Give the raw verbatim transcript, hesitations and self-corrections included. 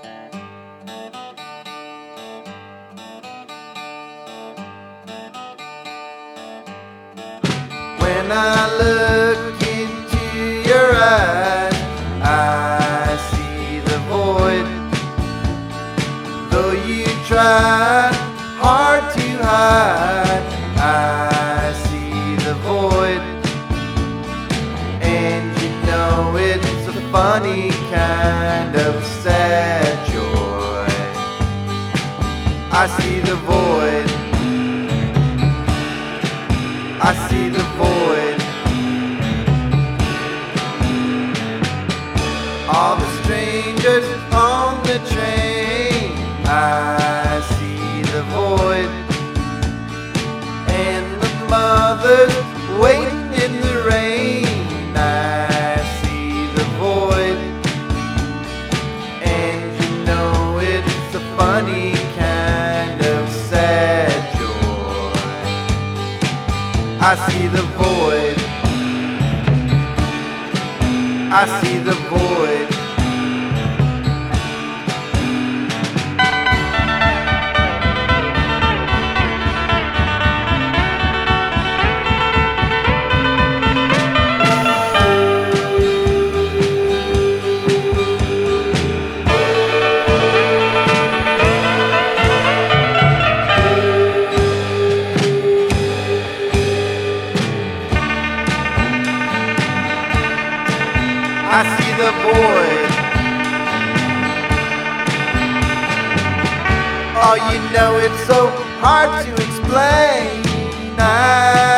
When I look into your eyes, I see the void. Though you try hard to hide, I see the void. And you know it's a funny kind of sad joy. I see the void. I see the void. All the strangers on the train, I see the void. And the mothers waiting in the rain, I see the void. And you know it's a funny kind of sad joy. I see the void. I see the void. I see the void. Oh, you know it's so hard to explain. I